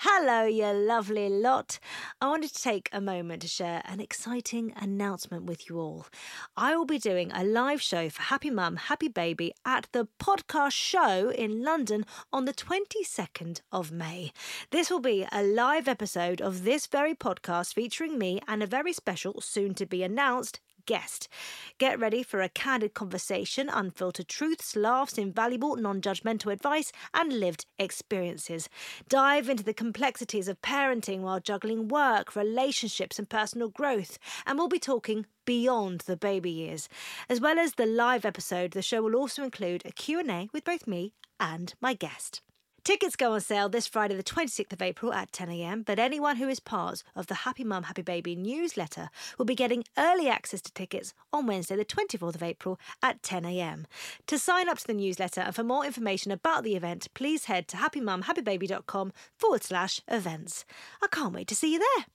Hello, you lovely lot. I wanted to take a moment to share an exciting announcement with you all. I will be doing a live show for Happy Mum, Happy Baby at the Podcast Show in London on the 22nd of May. This will be a live episode of this very podcast featuring me and a very special, soon-to-be-announced guest. Get ready for a candid conversation, unfiltered truths, laughs, invaluable, non-judgmental advice and lived experiences. Dive into the complexities of parenting while juggling work, relationships and personal growth, and we'll be talking beyond the baby years. As well as the live episode, the show will also include a Q&A with both me and my guest. Tickets go on sale this Friday the 26th of April at 10 a.m, but anyone who is part of the Happy Mum, Happy Baby newsletter will be getting early access to tickets on Wednesday the 24th of April at 10 a.m. To sign up to the newsletter and for more information about the event, please head to happymumhappybaby.com/events. I can't wait to see you there.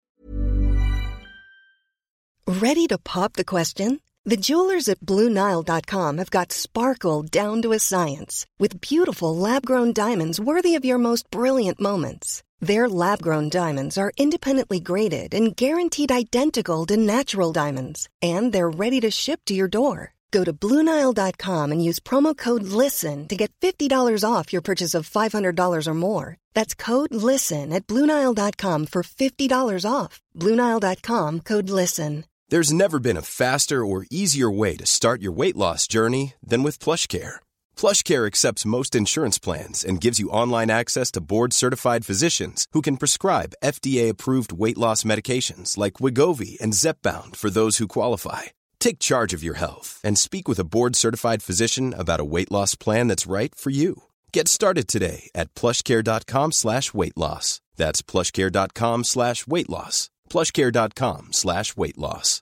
Ready to pop the question? The jewelers at BlueNile.com have got sparkle down to a science with beautiful lab-grown diamonds worthy of your most brilliant moments. Their lab-grown diamonds are independently graded and guaranteed identical to natural diamonds, and they're ready to ship to your door. Go to BlueNile.com and use promo code LISTEN to get $50 off your purchase of $500 or more. That's code LISTEN at BlueNile.com for $50 off. BlueNile.com, code LISTEN. There's never been a faster or easier way to start your weight loss journey than with PlushCare. PlushCare accepts most insurance plans and gives you online access to board-certified physicians who can prescribe FDA-approved weight loss medications like Wegovy and Zepbound for those who qualify. Take charge of your health and speak with a board-certified physician about a weight loss plan that's right for you. Get started today at plushcare.com/weight loss. That's plushcare.com/weight loss. plushcare.com/weight loss.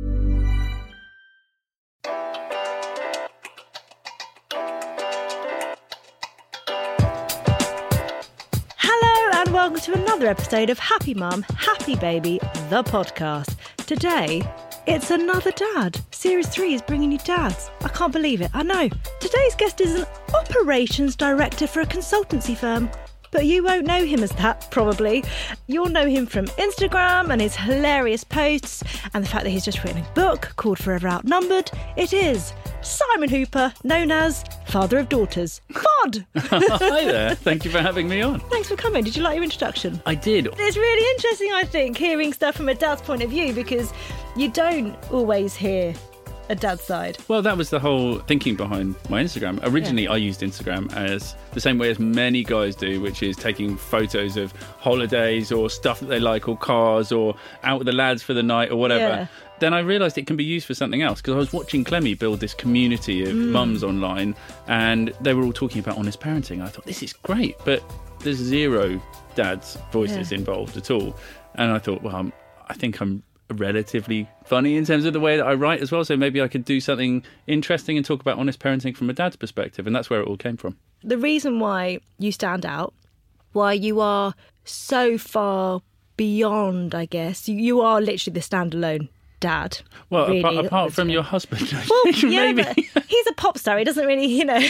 Hello and welcome to another episode of Happy Mum, Happy Baby, the podcast. Today, it's another dad. Series 3 is bringing you dads. I can't believe it, I know. Today's guest is an operations director for a consultancy firm. But you won't know him as that, probably. You'll know him from Instagram and his hilarious posts and the fact that he's just written a book called Forever Outnumbered. It is Simon Hooper, known as Father of Daughters. Fod! Hi there. Thank you for having me on. Thanks for coming. Did you like your introduction? I did. It's really interesting, I think, hearing stuff from a dad's point of view because you don't always hear a dad's side. Well, that was the whole thinking behind my Instagram. Originally, I used Instagram as the same way as many guys do, which is taking photos of holidays or stuff that they like or cars or out with the lads for the night or whatever. Yeah. Then I realised it can be used for something else because I was watching Clemmy build this community of mums online and they were all talking about honest parenting. I thought, this is great, but there's zero dad's voices involved at all. And I thought, well, I think I'm relatively funny in terms of the way that I write as well, so maybe I could do something interesting and talk about honest parenting from a dad's perspective, and that's where it all came from. The reason why you stand out, why you are so far beyond, I guess, you are literally the standalone dad. Well, really, apart from your husband, I well, think, yeah, maybe. but he's a pop star. He doesn't really,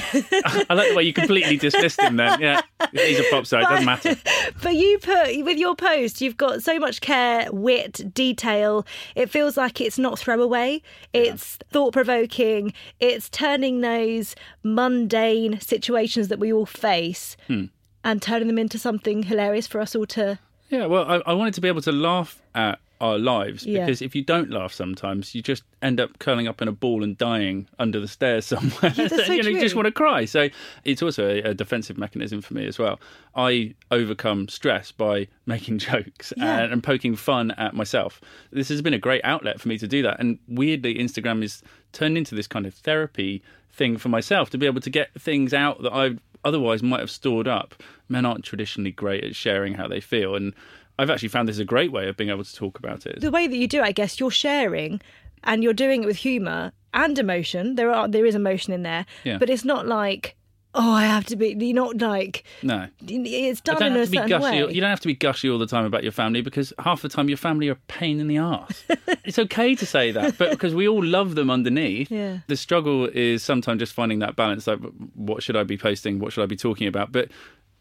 I like the way you completely dismissed him then. Yeah, he's a pop star, it doesn't matter. But you put, with your post, you've got so much care, wit, detail. It feels like it's not throwaway. It's thought-provoking. It's turning those mundane situations that we all face and turning them into something hilarious for us all to... Yeah, well, I wanted to be able to laugh at our lives because if you don't laugh sometimes you just end up curling up in a ball and dying under the stairs somewhere. Yeah, that's so you true. just want to cry. So it's also a defensive mechanism for me as well. I overcome stress by making jokes and poking fun at myself. This has been a great outlet for me to do that, and weirdly Instagram has turned into this kind of therapy thing for myself to be able to get things out that I otherwise might have stored up. Men aren't traditionally great at sharing how they feel, and I've actually found this a great way of being able to talk about it. The way that you do it, I guess, you're sharing and you're doing it with humour and emotion. There is emotion in there, but it's not like, oh, I have to be, you're not like... No. It's done in a certain way. You don't have to be gushy all the time about your family because half the time your family are a pain in the arse. It's okay to say that, but because we all love them underneath, the struggle is sometimes just finding that balance, like what should I be posting, what should I be talking about? But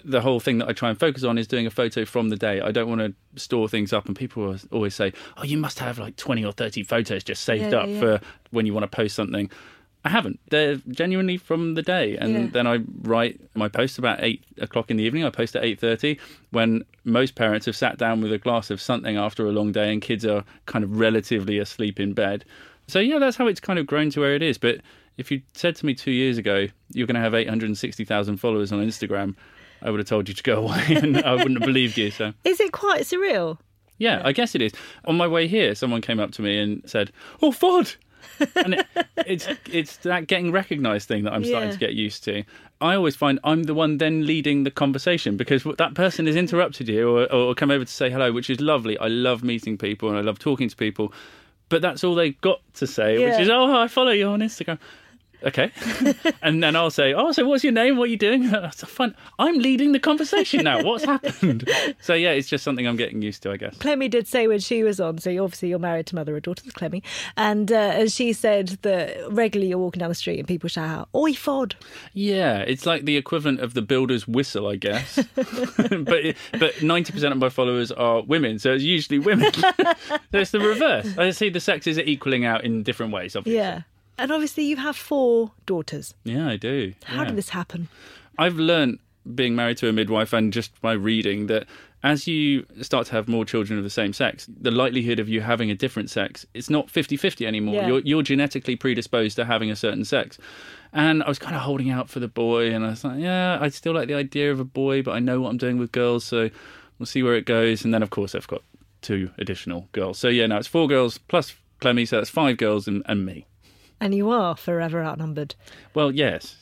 the whole thing that I try and focus on is doing a photo from the day. I don't want to store things up, and people always say, oh, you must have like 20 or 30 photos just saved up for when you want to post something. I haven't. They're genuinely from the day. And then I write my post about 8 o'clock in the evening. I post at 8:30 when most parents have sat down with a glass of something after a long day and kids are kind of relatively asleep in bed. So, yeah, that's how it's kind of grown to where it is. But if you said to me 2 years ago, you're going to have 860,000 followers on Instagram, I would have told you to go away and I wouldn't have believed you. So, is it quite surreal? Yeah, I guess it is. On my way here, someone came up to me and said, oh, FOD! And it's that getting recognised thing that I'm starting to get used to. I always find I'm the one then leading the conversation because that person has interrupted you or come over to say hello, which is lovely. I love meeting people and I love talking to people. But that's all they've got to say, which is, oh, I follow you on Instagram. Okay. And then I'll say, oh, so what's your name? What are you doing? That's fun. I'm leading the conversation now. What's happened? So, yeah, it's just something I'm getting used to, I guess. Clemmy did say when she was on, so obviously you're married to mother of daughters, Clemmy, and she said that regularly you're walking down the street and people shout out, oi, FOD. Yeah, it's like the equivalent of the builder's whistle, I guess. But 90% of my followers are women, so it's usually women. So it's the reverse. I see the sexes are equaling out in different ways, obviously. Yeah. And obviously you have 4 daughters. Yeah, I do. How did this happen? I've learnt, being married to a midwife and just by reading, that as you start to have more children of the same sex, the likelihood of you having a different sex, it's not 50-50 anymore. Yeah. You're genetically predisposed to having a certain sex. And I was kind of holding out for the boy, and I was like, yeah, I still like the idea of a boy, but I know what I'm doing with girls, so we'll see where it goes. And then, of course, I've got 2 additional girls. So, yeah, now it's 4 girls plus Clemmy, so that's 5 girls and me. And you are forever outnumbered. Well, yes.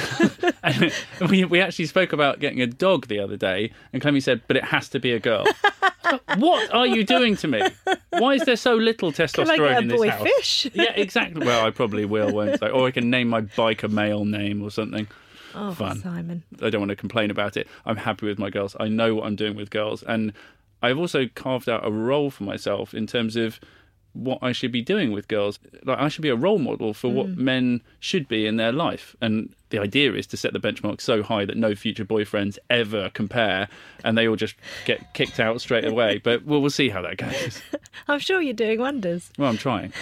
And we actually spoke about getting a dog the other day, and Clemmy said, but it has to be a girl. What are you doing to me? Why is there so little testosterone in this house? Can I get a boy fish? Yeah, exactly. Well, I probably will, won't I? Or I can name my bike a male name or something. Oh, fun. Simon. I don't want to complain about it. I'm happy with my girls. I know what I'm doing with girls. And I've also carved out a role for myself in terms of what I should be doing with girls. Like, I should be a role model for what men should be in their life. And the idea is to set the benchmark so high that no future boyfriends ever compare and they all just get kicked out straight away. But we'll see how that goes. I'm sure you're doing wonders. Well, I'm trying.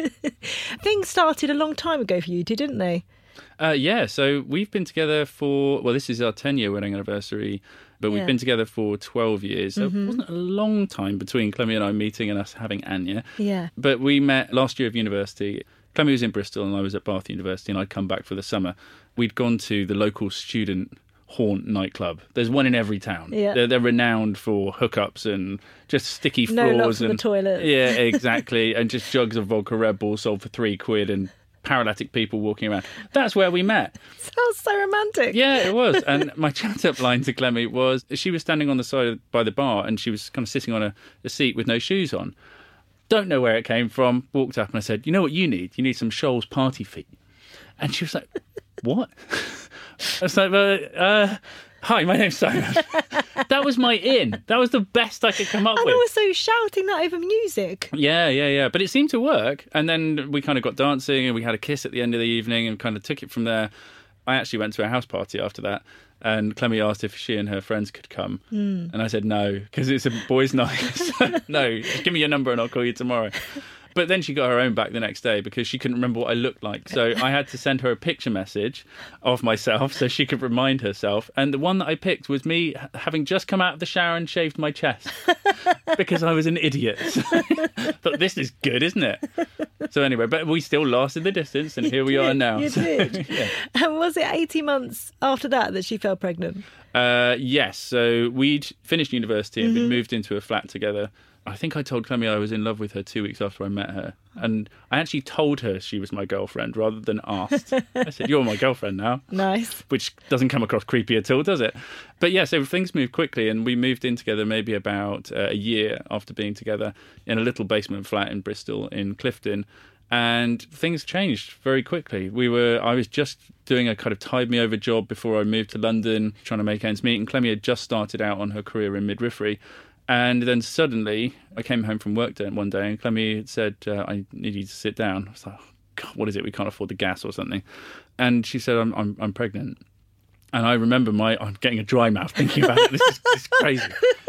Things started a long time ago for you two, didn't they? Yeah, so we've been together for, well, this is our 10-year wedding anniversary, but we've been together for 12 years. So it wasn't a long time between Clemmy and I meeting and us having Anya. Yeah. But we met last year of university. Clemmy was in Bristol and I was at Bath University, and I'd come back for the summer. We'd gone to the local student haunt nightclub. There's one in every town. Yeah. They're renowned for hookups and just sticky floors. No locks in the toilet. Yeah, exactly. And just jugs of vodka Red Bull sold for £3 and paralytic people walking around. That's where we met. Sounds so romantic. Yeah, it was. And my chat-up line to Clemmy was, she was standing on the side by the bar and she was kind of sitting on a seat with no shoes on. Don't know where it came from. Walked up and I said, you know what you need? You need some Scholl's party feet. And she was like, what? I was like, hi, my name's Simon. That was my in. That was the best I could come up with. And also shouting that over music. Yeah. But it seemed to work. And then we kind of got dancing and we had a kiss at the end of the evening and kind of took it from there. I actually went to a house party after that. And Clemmy asked if she and her friends could come. And I said no, because it's a boys' night. No, just give me your number and I'll call you tomorrow. But then she got her own back the next day because she couldn't remember what I looked like. So I had to send her a picture message of myself so she could remind herself. And the one that I picked was me having just come out of the shower and shaved my chest because I was an idiot. But this is good, isn't it? So anyway, but we still lasted the distance and here we are now. You did. Yeah. And was it 18 months after that she fell pregnant? Yes. So we'd finished university and we'd moved into a flat together. I think I told Clemmy I was in love with her 2 weeks after I met her. And I actually told her she was my girlfriend rather than asked. I said, you're my girlfriend now. Nice. Which doesn't come across creepy at all, does it? But yeah, so things moved quickly and we moved in together maybe about a year after being together in a little basement flat in Bristol in Clifton. And things changed very quickly. I was just doing a kind of tide-me-over job before I moved to London, trying to make ends meet. And Clemmy had just started out on her career in midwifery. And then suddenly, I came home from work one day and Clemmy had said, I need you to sit down. I was like, oh, God, what is it? We can't afford the gas or something. And she said, I'm pregnant. And I remember I'm getting a dry mouth thinking about it. This is crazy.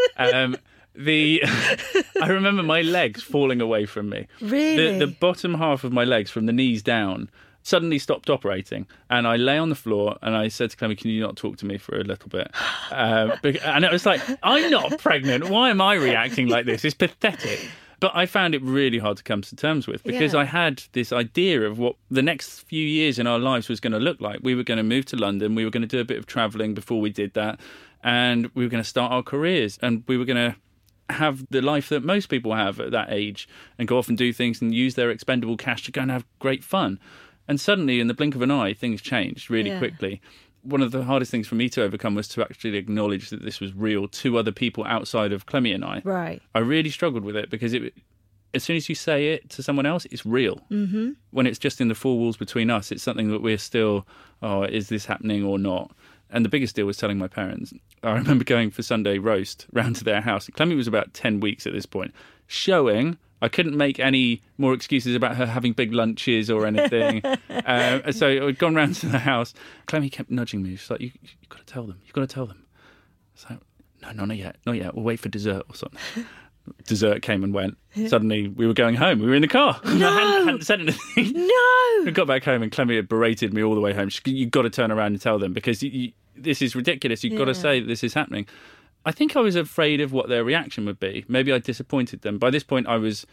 I remember my legs falling away from me. Really? The bottom half of my legs from the knees down suddenly stopped operating, and I lay on the floor and I said to Clemmy, can you not talk to me for a little bit? And it was like, I'm not pregnant. Why am I reacting like this? It's pathetic. But I found it really hard to come to terms with, because I had this idea of what the next few years in our lives was going to look like. We were going to move to London. We were going to do a bit of travelling before we did that. And we were going to start our careers. And we were going to have the life that most people have at that age and go off and do things and use their expendable cash to go and have great fun. And suddenly, in the blink of an eye, things changed really quickly. One of the hardest things for me to overcome was to actually acknowledge that this was real to other people outside of Clemmy and I. Right. I really struggled with it because as soon as you say it to someone else, it's real. Mm-hmm. When it's just in the four walls between us, it's something that we're still, is this happening or not? And the biggest deal was telling my parents. I remember going for Sunday roast round to their house. Clemmy was about 10 weeks at this point, showing I couldn't make any more excuses about her having big lunches or anything. So I'd gone round to the house. Clemmy kept nudging me. She's like, you've got to tell them. You've got to tell them. I was like, no, not yet. Not yet. We'll wait for dessert or something. Dessert came and went. Suddenly we were going home. We were in the car. No. I hadn't said anything. No. We got back home and Clemmy had berated me all the way home. You've got to turn around and tell them because this is ridiculous. You've got to say that this is happening. I think I was afraid of what their reaction would be. Maybe I disappointed them. By this point, I was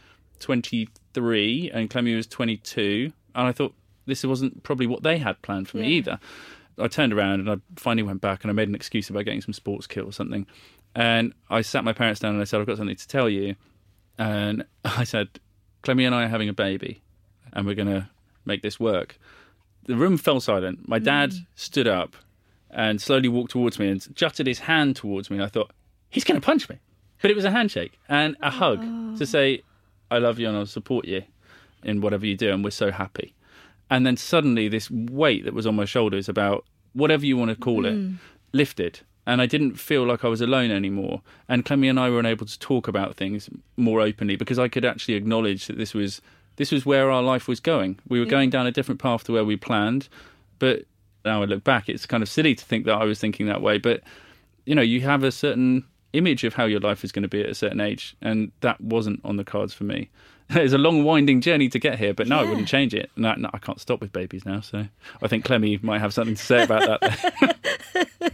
23 and Clemmy was 22. And I thought this wasn't probably what they had planned for me either. I turned around and I finally went back and I made an excuse about getting some sports kit or something. And I sat my parents down and I said, I've got something to tell you. And I said, Clemmy and I are having a baby and we're going to make this work. The room fell silent. My dad stood up and slowly walked towards me and jutted his hand towards me. And I thought, he's going to punch me. But it was a handshake and a hug to say, I love you and I'll support you in whatever you do. And we're so happy. And then suddenly this weight that was on my shoulders about whatever you want to call it lifted. And I didn't feel like I was alone anymore. And Clemmy and I were able to talk about things more openly because I could actually acknowledge that this was where our life was going. We were going down a different path to where we planned. But now I look back, it's kind of silly to think that I was thinking that way. But, you have a certain image of how your life is going to be at a certain age. And that wasn't on the cards for me. It's a long, winding journey to get here, but no, I wouldn't change it. No, I can't stop with babies now, so I think Clemmy might have something to say about that.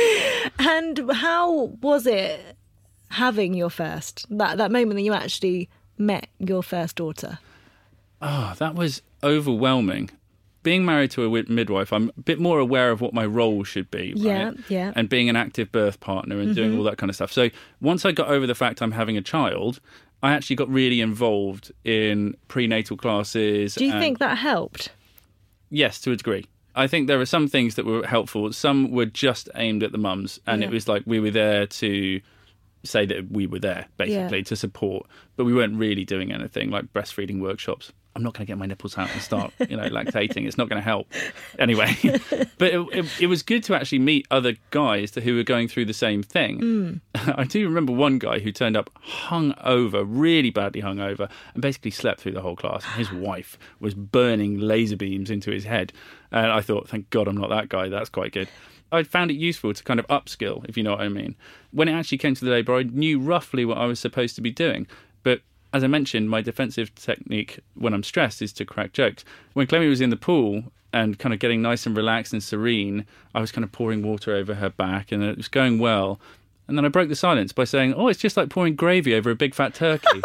And how was it having your first, that moment that you actually met your first daughter? Oh, that was overwhelming. Being married to a midwife, I'm a bit more aware of what my role should be, right? Yeah. And being an active birth partner and doing all that kind of stuff. So once I got over the fact I'm having a child, I actually got really involved in prenatal classes. Do you think that helped? Yes, to a degree. I think there were some things that were helpful. Some were just aimed at the mums. And it was like we were there to say that we were there, basically, to support. But we weren't really doing anything like breastfeeding workshops. I'm not going to get my nipples out and start, lactating. It's not going to help. Anyway, but it was good to actually meet other guys who were going through the same thing. I do remember one guy who turned up hungover, really badly hungover, and basically slept through the whole class. His wife was burning laser beams into his head. And I thought, thank God I'm not that guy. That's quite good. I found it useful to kind of upskill, if you know what I mean. When it actually came to the labour, I knew roughly what I was supposed to be doing. But as I mentioned, my defensive technique when I'm stressed is to crack jokes. When Clemmy was in the pool and kind of getting nice and relaxed and serene, I was kind of pouring water over her back and it was going well. And then I broke the silence by saying, it's just like pouring gravy over a big fat turkey.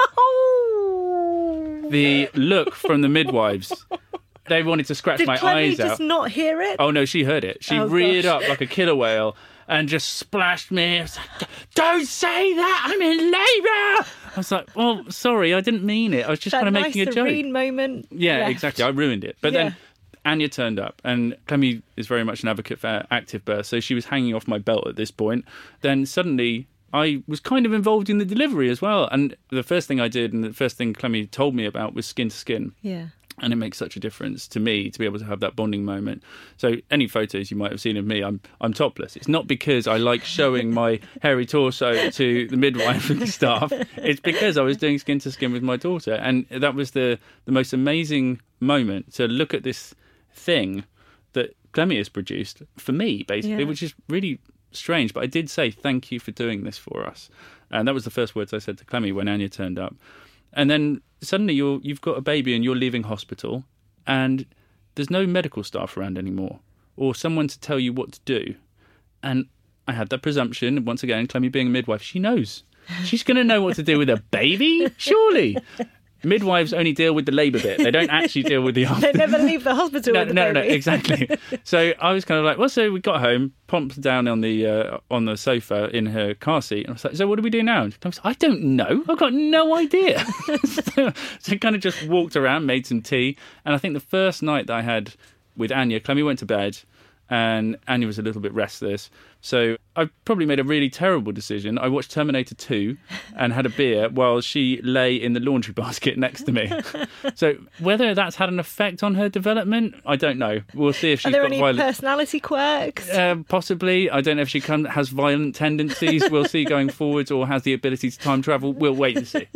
The look from the midwives, they wanted to scratch my eyes out. Did Clemmy just not hear it? Oh, no, she heard it. She reared up like a killer whale and just splashed me. I was like, don't say that, I'm in labour. I was like, well, sorry, I didn't mean it. I was just kind of making a joke. That nice serene moment. Yeah, left. Exactly. I ruined it. But then Anya turned up, and Clemmy is very much an advocate for active birth, so she was hanging off my belt at this point. Then suddenly I was kind of involved in the delivery as well. And the first thing I did, and the first thing Clemmy told me about, was skin to skin. Yeah. And it makes such a difference to me to be able to have that bonding moment. So any photos you might have seen of me, I'm topless. It's not because I like showing my hairy torso to the midwife and staff. It's because I was doing skin to skin with my daughter. And that was the most amazing moment to look at this thing that Clemmy has produced for me, basically, Yeah. which is really strange. But I did say, thank you for doing this for us. And that was the first words I said to Clemmy when Anya turned up. And then suddenly you've got a baby and you're leaving hospital and there's no medical staff around anymore or someone to tell you what to do. And I had that presumption, once again, Clemmy being a midwife, she knows. She's going to know what to do with a baby, surely. Midwives only deal with the labour bit. They don't actually deal with the after. They never leave the hospital with the No, baby. exactly. So I was kind of like, well, so we got home, plumped down on the sofa in her car seat, and I was like, so what do we do now? And I was like, I don't know. I've got no idea. so I kind of just walked around, made some tea, and I think the first night that I had with Anya, Clemmy went to bed, and Anya was a little bit restless. So I probably made a really terrible decision. I watched Terminator 2 and had a beer while she lay in the laundry basket next to me. So whether that's had an effect on her development, I don't know. We'll see if she's Are there got any violent... personality quirks? Possibly. I don't know if she has violent tendencies. We'll see going forwards, or has the ability to time travel. We'll wait and see.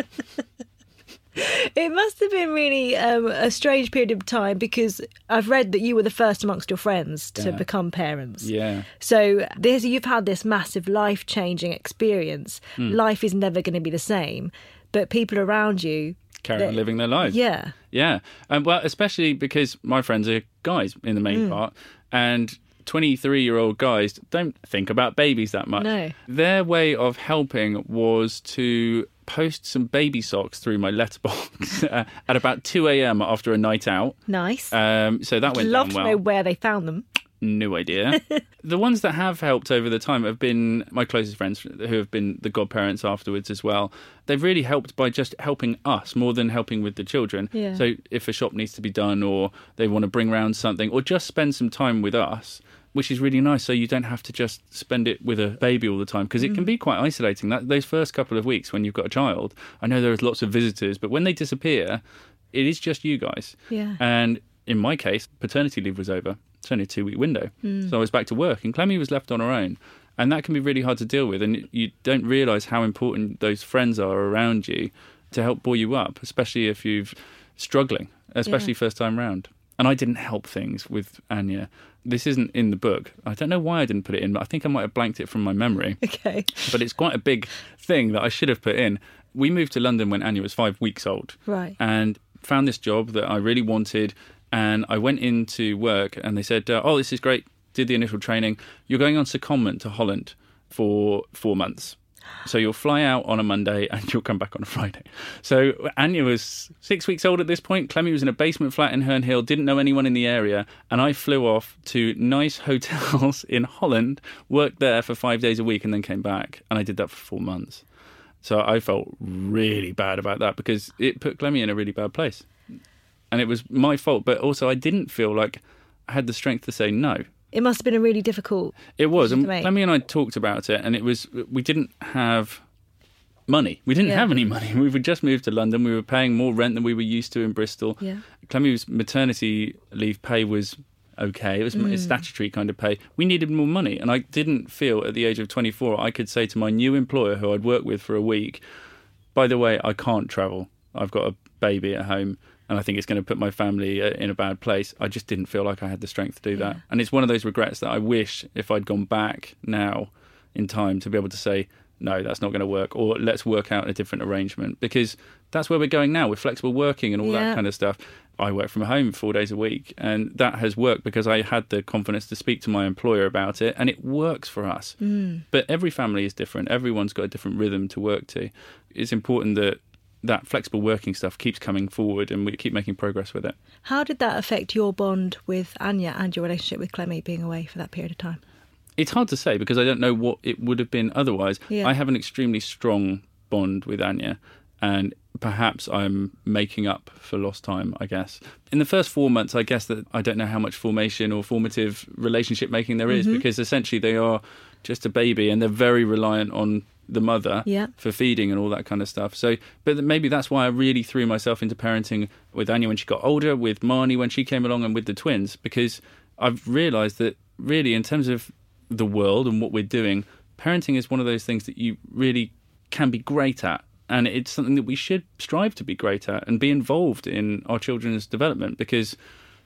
It must have been really a strange period of time, because I've read that you were the first amongst your friends to become parents. Yeah. So you've had this massive life-changing experience. Life is never going to be the same, but people around you... Carry on living their lives. Yeah. Yeah. Well, especially because my friends are guys in the main part, and 23-year-old guys don't think about babies that much. No. Their way of helping was to post some baby socks through my letterbox at about 2 a.m. after a night out. Nice. So that went Love down to well. know where they found them. No idea. The ones that have helped over the time have been my closest friends who have been the godparents afterwards as well. They've really helped by just helping us more than helping with the children. Yeah. So if a shop needs to be done, or they want to bring around something, or just spend some time with us, which is really nice, so you don't have to just spend it with a baby all the time, because it can be quite isolating. Those first couple of weeks when you've got a child, I know there's lots of visitors, but when they disappear, it is just you guys. Yeah. And in my case, paternity leave was over. It's only a 2-week window. So I was back to work, and Clemmy was left on her own. And that can be really hard to deal with, and you don't realise how important those friends are around you to help buoy you up, especially if you're struggling, especially first time round. And I didn't help things with Anya. This isn't in the book. I don't know why I didn't put it in, but I think I might have blanked it from my memory. Okay. But it's quite a big thing that I should have put in. We moved to London when Anya was 5 weeks old. Right. And found this job that I really wanted. And I went into work and they said, oh, this is great. Did the initial training. You're going on secondment to Holland for 4 months. So you'll fly out on a Monday and you'll come back on a Friday. So Anya was 6 weeks old at this point. Clemmy was in a basement flat in Herne Hill, didn't know anyone in the area. And I flew off to nice hotels in Holland, worked there for 5 days a week and then came back. And I did that for 4 months. So I felt really bad about that because it put Clemmy in a really bad place. And it was my fault. But also I didn't feel like I had the strength to say no. It must have been a really difficult It was. decision And to make. Clemmy and I talked about it, and it was, we didn't have money. We didn't have any money. We would just moved to London. We were paying more rent than we were used to in Bristol. Yeah. Clemmy's maternity leave pay was okay. It was a statutory kind of pay. We needed more money. And I didn't feel at the age of 24 I could say to my new employer, who I'd worked with for a week, by the way, I can't travel. I've got a baby at home. And I think it's going to put my family in a bad place. I just didn't feel like I had the strength to do that. And it's one of those regrets that I wish if I'd gone back now in time to be able to say, no, that's not going to work, or let's work out a different arrangement. Because that's where we're going now with flexible working and all that kind of stuff. I work from home 4 days a week, and that has worked because I had the confidence to speak to my employer about it, and it works for us. But every family is different. Everyone's got a different rhythm to work to. It's important that flexible working stuff keeps coming forward and we keep making progress with it. How did that affect your bond with Anya and your relationship with Clemmy being away for that period of time? It's hard to say because I don't know what it would have been otherwise. Yeah. I have an extremely strong bond with Anya, and perhaps I'm making up for lost time, I guess. In the first 4 months, I guess that I don't know how much formation or formative relationship making there is, because essentially they are just a baby and they're very reliant on the mother for feeding and all that kind of stuff. So, but maybe that's why I really threw myself into parenting with Anya when she got older, with Marnie when she came along, and with the twins, because I've realised that really in terms of the world and what we're doing, parenting is one of those things that you really can be great at. And it's something that we should strive to be great at and be involved in our children's development, because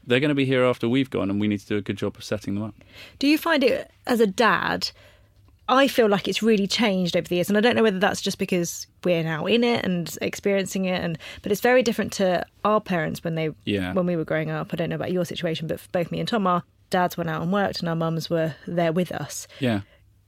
they're going to be here after we've gone, and we need to do a good job of setting them up. Do you find it, as a dad, I feel like it's really changed over the years, and I don't know whether that's just because we're now in it and experiencing it, but it's very different to our parents when we were growing up. I don't know about your situation, but for both me and Tom, our dads went out and worked and our mums were there with us. Yeah.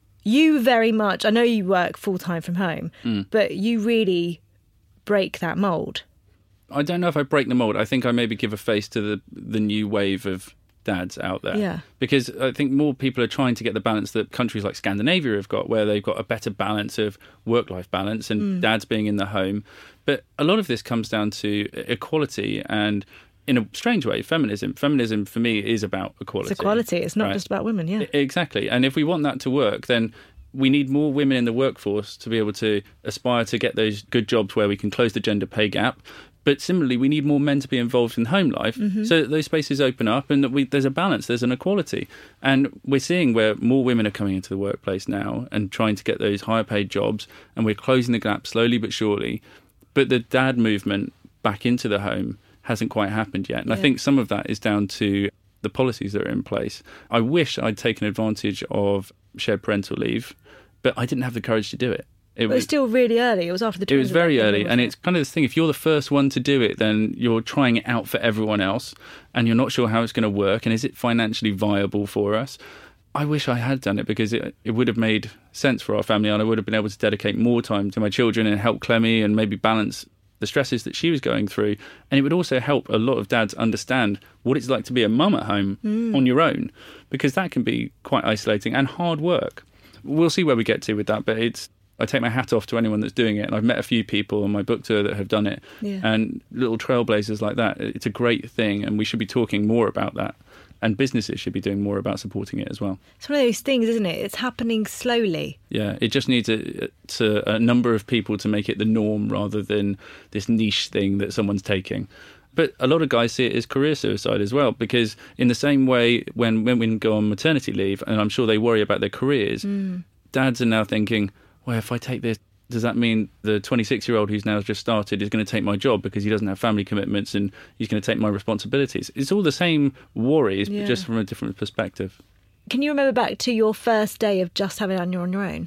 You very much, I know you work full-time from home, but you really break that mould. I don't know if I break the mould. I think I maybe give a face to the new wave of dads out there. Yeah. Because I think more people are trying to get the balance that countries like Scandinavia have got, where they've got a better balance of work-life balance and dads being in the home. But a lot of this comes down to equality and, in a strange way, feminism. Feminism, for me, is about equality. It's equality. It's not just about women, yeah. Exactly. And if we want that to work, then we need more women in the workforce to be able to aspire to get those good jobs where we can close the gender pay gap. But similarly, we need more men to be involved in home life so that those spaces open up and that there's a balance, there's an equality. And we're seeing where more women are coming into the workplace now and trying to get those higher paid jobs, and we're closing the gap slowly but surely. But the dad movement back into the home hasn't quite happened yet. And I think some of that is down to the policies that are in place. I wish I'd taken advantage of shared parental leave, but I didn't have the courage to do it. It was still really early. It was after the twins. It was very early, and it's kind of this thing, if you're the first one to do it, then you're trying it out for everyone else, and you're not sure how it's going to work, and is it financially viable for us? I wish I had done it, because it would have made sense for our family, and I would have been able to dedicate more time to my children and help Clemmy and maybe balance the stresses that she was going through. And it would also help a lot of dads understand what it's like to be a mum at home on your own, because that can be quite isolating and hard work. We'll see where we get to with that, but I take my hat off to anyone that's doing it. And I've met a few people on my book tour that have done it. Yeah. And little trailblazers like that. It's a great thing, and we should be talking more about that. And businesses should be doing more about supporting it as well. It's one of those things, isn't it? It's happening slowly. Yeah, it just needs a number of people to make it the norm rather than this niche thing that someone's taking. But a lot of guys see it as career suicide as well, because in the same way when women go on maternity leave, and I'm sure they worry about their careers, dads are now thinking, well, if I take this, does that mean the 26-year-old who's now just started is going to take my job because he doesn't have family commitments and he's going to take my responsibilities? It's all the same worries, but just from a different perspective. Can you remember back to your first day of just having Anya on your own?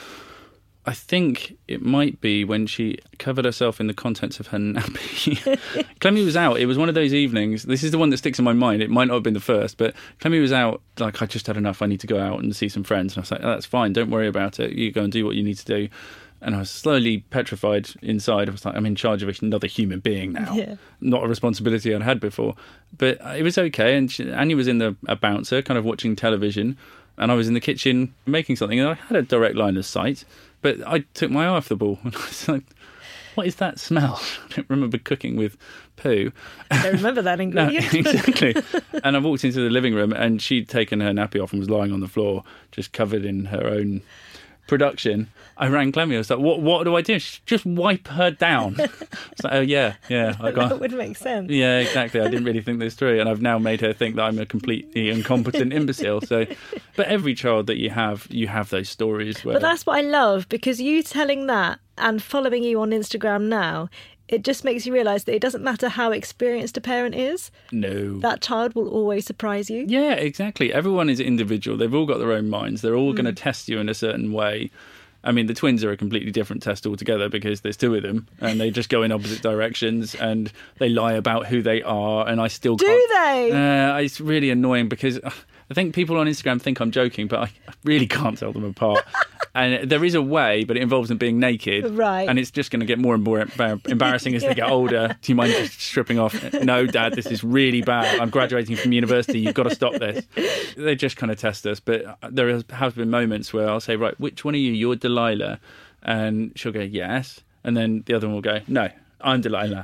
I think it might be when she covered herself in the contents of her nappy. Clemmy was out. It was one of those evenings. This is the one that sticks in my mind. It might not have been the first, but Clemmy was out, like, I just had enough. I need to go out and see some friends. And I was like, oh, that's fine. Don't worry about it. You go and do what you need to do. And I was slowly petrified inside. I was like, I'm in charge of another human being now. Yeah. Not a responsibility I'd had before. But it was okay. And Anya was in a bouncer, kind of watching television. And I was in the kitchen making something. And I had a direct line of sight. But I took my eye off the ball. And I was like, what is that smell? I don't remember cooking with poo. I don't remember that ingredient. No, exactly. And I walked into the living room and she'd taken her nappy off and was lying on the floor, just covered in her own production. I rang Clemmy. I was like, what do I do? Just wipe her down. I was like, oh, yeah. That would make sense. Yeah, exactly. I didn't really think this through. And I've now made her think that I'm a completely incompetent imbecile. So, but every child that you have those stories where... But that's what I love, because you telling that and following you on Instagram now, it just makes you realise that it doesn't matter how experienced a parent is. No. That child will always surprise you. Yeah, exactly. Everyone is individual. They've all got their own minds. They're all going to test you in a certain way. I mean, the twins are a completely different test altogether because there's two of them and they just go in opposite directions and they lie about who they are, and I still can't... Do they? It's really annoying because I think people on Instagram think I'm joking, but I really can't tell them apart. And there is a way, but it involves them being naked. Right. And it's just going to get more and more embarrassing as they get older. Do you mind just stripping off? No, Dad, this is really bad. I'm graduating from university. You've got to stop this. They just kind of test us. But there have been moments where I'll say, right, which one are you? You're Delilah. And she'll go, yes. And then the other one will go, no, I'm Delilah.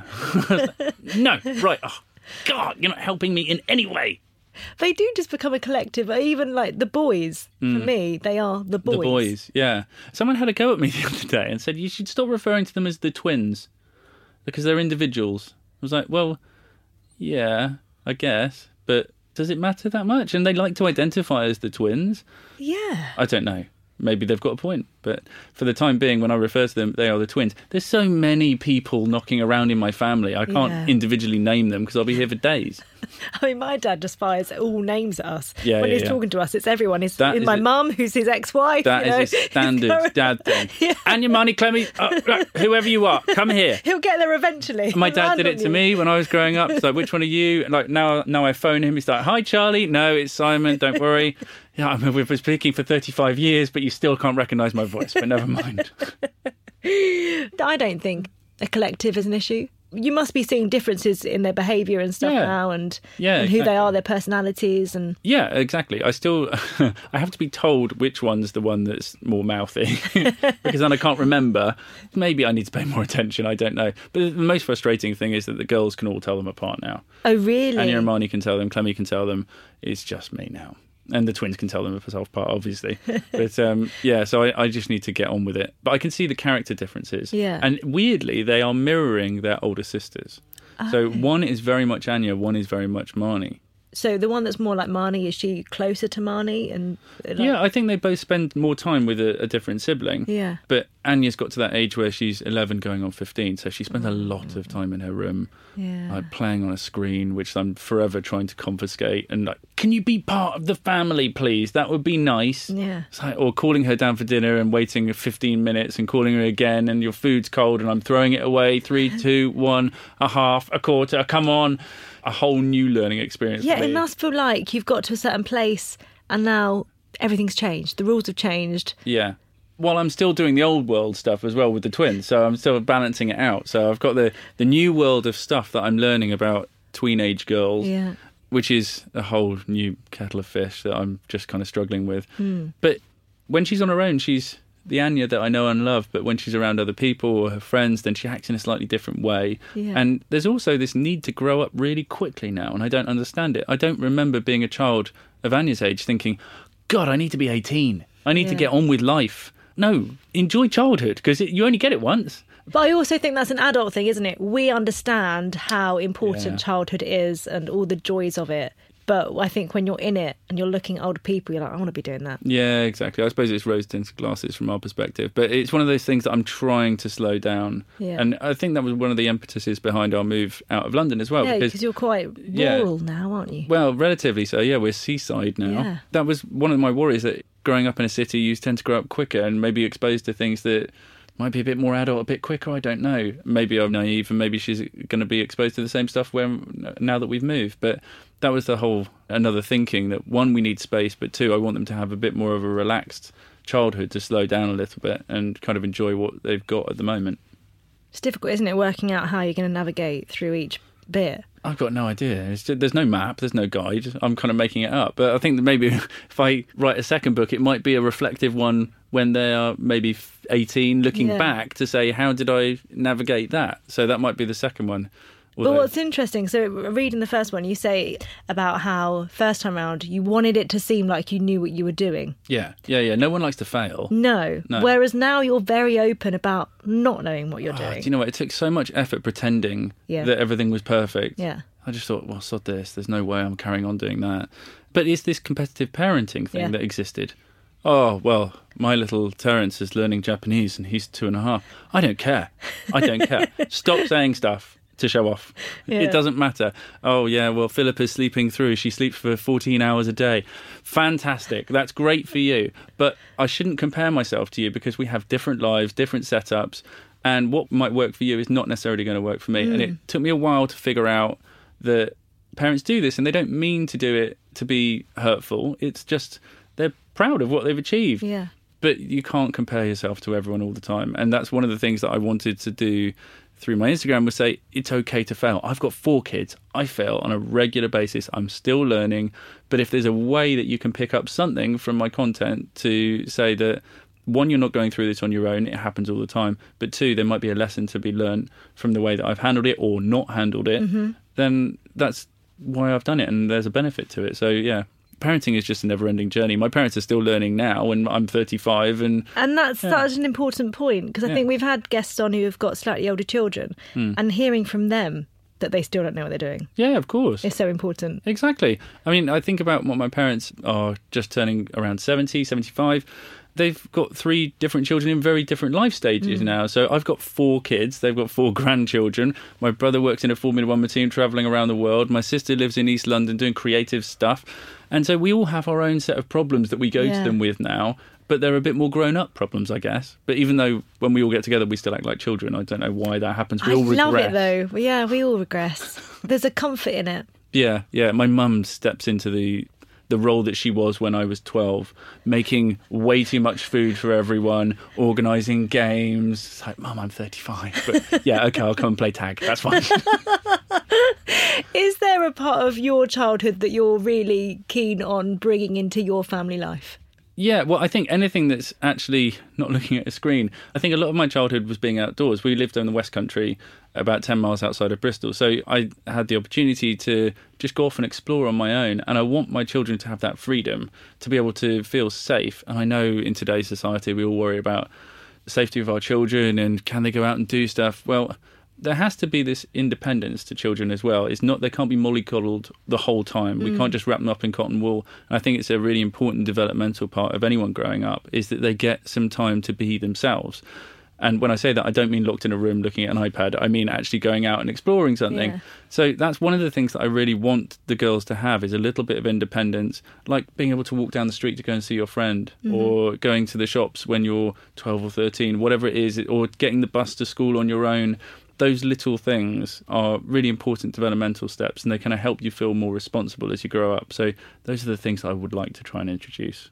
No, right. Oh, God, you're not helping me in any way. They do just become a collective. Even like the boys, for me, they are the boys. The boys, yeah. Someone had a go at me the other day and said, you should stop referring to them as the twins because they're individuals. I was like, well, yeah, I guess. But does it matter that much? And they like to identify as the twins. Yeah. I don't know. Maybe they've got a point. But for the time being, when I refer to them, they are the twins. There's so many people knocking around in my family. I can't individually name them because I'll be here for days. I mean, my dad just fires all names at us. Yeah, when yeah, he's yeah. talking to us, it's everyone. It's That is my it. mum, who's his ex-wife. That is a standard dad thing. Yeah. And your money, Clemmy, whoever you are, come here. He'll get there eventually. My dad Land did on it to you. me when I was growing up. It's like, which one are you? And like now I phone him. He's like, hi, Charlie. No, it's Simon. Don't worry. Yeah, I mean, we've been speaking for 35 years, but you still can't recognise my voice. But never mind. I don't think a collective is an issue. You must be seeing differences in their behaviour and stuff now, and who exactly. they are, their personalities, and Yeah, exactly. I still I have to be told which one's the one that's more mouthy because then I can't remember. Maybe I need to pay more attention. I don't know. But the most frustrating thing is that the girls can all tell them apart now. oh really? Anya and Marnie can tell them. Clemmy can tell them. It's just me now. And the twins can tell them apart, obviously. But so I just need to get on with it. But I can see the character differences. Yeah. And weirdly, they are mirroring their older sisters. So one is very much Anya, one is very much Marnie. So the one that's more like Marnie, is she closer to Marnie? And Yeah, I think they both spend more time with a different sibling. Yeah. But Anya's got to that age where she's 11 going on 15, so she spends a lot of time in her room, like playing on a screen, which I'm forever trying to confiscate. And like, can you be part of the family, please? That would be nice. Yeah. It's like, or calling her down for dinner and waiting 15 minutes and calling her again, and your food's cold and I'm throwing it away. 3, 2, 1, a half, a quarter, come on. A whole new learning experience Yeah, for me. it must feel like you've got to a certain place and now everything's changed. The rules have changed. Yeah. While I'm still doing the old world stuff as well with the twins, so I'm still balancing it out. So I've got the new world of stuff that I'm learning about tween-age girls, which is a whole new kettle of fish that I'm just kind of struggling with. But when she's on her own, she's the Anya that I know and love, but when she's around other people or her friends, then she acts in a slightly different way. Yeah. And there's also this need to grow up really quickly now, and I don't understand it. I don't remember being a child of Anya's age thinking, God, I need to be 18. I need to get on with life. No, enjoy childhood, because you only get it once. But I also think that's an adult thing, isn't it? We understand how important childhood is and all the joys of it. But I think when you're in it and you're looking at older people, you're like, I want to be doing that. Yeah, exactly. I suppose it's rose-tinted glasses from our perspective. But it's one of those things that I'm trying to slow down. Yeah. And I think that was one of the impetuses behind our move out of London as well. Yeah, because you're quite rural now, aren't you? Well, relatively so. Yeah, we're seaside now. Yeah. That was one of my worries, that growing up in a city, you tend to grow up quicker and maybe exposed to things that might be a bit more adult, a bit quicker. I don't know. Maybe I'm naive and maybe she's going to be exposed to the same stuff now that we've moved. But that was the whole another thinking that, one, we need space, but two, I want them to have a bit more of a relaxed childhood to slow down a little bit and kind of enjoy what they've got at the moment. It's difficult, isn't it, working out how you're going to navigate through each bit? I've got no idea. There's no map, there's no guide. I'm kind of making it up. But I think that maybe if I write a second book, it might be a reflective one when they are maybe 18, looking back to say, how did I navigate that? So that might be the second one. But what's interesting, so reading the first one, you say about how first time round you wanted it to seem like you knew what you were doing. Yeah. No one likes to fail. No. Whereas now you're very open about not knowing what you're doing. Do you know what? It took so much effort pretending that everything was perfect. Yeah. I just thought, well, sod this. There's no way I'm carrying on doing that. But it's this competitive parenting thing that existed. Oh, well, my little Terence is learning Japanese and he's 2.5. I don't care. Stop saying stuff to show off. It doesn't matter. Oh, yeah, well, Philippa's sleeping through. She sleeps for 14 hours a day. Fantastic. That's great for you. But I shouldn't compare myself to you because we have different lives, different setups, and what might work for you is not necessarily going to work for me. And it took me a while to figure out that parents do this and they don't mean to do it to be hurtful. It's just they're proud of what they've achieved. Yeah. But you can't compare yourself to everyone all the time. And that's one of the things that I wanted to do through my Instagram, was say, it's okay to fail. I've got 4 kids. I fail on a regular basis. I'm still learning. But if there's a way that you can pick up something from my content to say that, 1, you're not going through this on your own, it happens all the time. But 2, there might be a lesson to be learned from the way that I've handled it or not handled it, then that's why I've done it. And there's a benefit to it. So, yeah. Parenting is just a never-ending journey. My parents are still learning now, and I'm 35. And that's an important point, because I think we've had guests on who have got slightly older children, and hearing from them that they still don't know what they're doing. Yeah, of course. It's so important. Exactly. I mean, I think about what my parents are just turning around 70, 75, they've got 3 different children in very different life stages now. So I've got 4 kids. They've got 4 grandchildren. My brother works in a Formula 1 team travelling around the world. My sister lives in East London doing creative stuff. And so we all have our own set of problems that we go to them with now. But they're a bit more grown-up problems, I guess. But even though when we all get together, we still act like children, I don't know why that happens. We all regress. I love it, though. Yeah, we all regress. There's a comfort in it. Yeah. My mum steps into the role that she was when I was 12, making way too much food for everyone, organising games. It's like, Mum, I'm 35. But yeah, OK, I'll come and play tag. That's fine. Is there a part of your childhood that you're really keen on bringing into your family life? Yeah, well, I think anything that's actually not looking at a screen. I think a lot of my childhood was being outdoors. We lived in the West Country, about 10 miles outside of Bristol. So I had the opportunity to just go off and explore on my own. And I want my children to have that freedom, to be able to feel safe. And I know in today's society, we all worry about the safety of our children and can they go out and do stuff? Well, there has to be this independence to children as well. It's not, they can't be mollycoddled the whole time. We can't just wrap them up in cotton wool. And I think it's a really important developmental part of anyone growing up, is that they get some time to be themselves. And when I say that, I don't mean locked in a room looking at an iPad. I mean actually going out and exploring something. Yeah. So that's one of the things that I really want the girls to have, is a little bit of independence, like being able to walk down the street to go and see your friend, or going to the shops when you're 12 or 13, whatever it is, or getting the bus to school on your own. Those little things are really important developmental steps, and they kind of help you feel more responsible as you grow up. So those are the things I would like to try and introduce.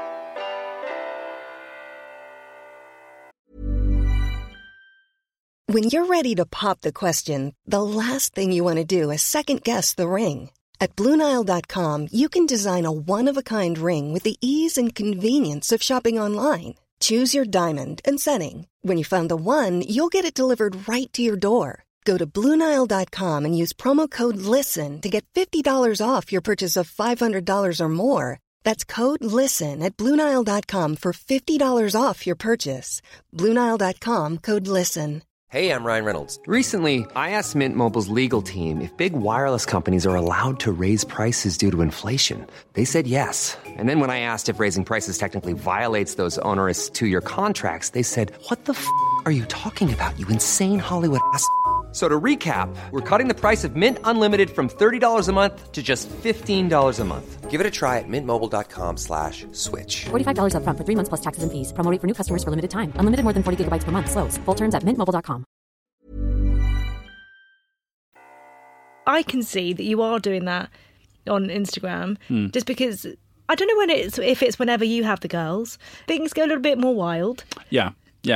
When you're ready to pop the question, the last thing you want to do is second-guess the ring. At BlueNile.com, you can design a one-of-a-kind ring with the ease and convenience of shopping online. Choose your diamond and setting. When you find the one, you'll get it delivered right to your door. Go to BlueNile.com and use promo code LISTEN to get $50 off your purchase of $500 or more. That's code LISTEN at BlueNile.com for $50 off your purchase. BlueNile.com, code LISTEN. Hey, I'm Ryan Reynolds. Recently, I asked Mint Mobile's legal team if big wireless companies are allowed to raise prices due to inflation. They said yes. And then when I asked if raising prices technically violates those onerous 2-year contracts, they said, "What the f*** are you talking about, you insane Hollywood ass?" So to recap, we're cutting the price of Mint Unlimited from $30 a month to just $15 a month. Give it a try at mintmobile.com/switch. $45 up front for 3 months plus taxes and fees. Promo rate for new customers for limited time. Unlimited more than 40 gigabytes per month. Slows full terms at mintmobile.com. I can see that you are doing that on Instagram, just because I don't know if it's whenever you have the girls, things go a little bit more wild. Yeah.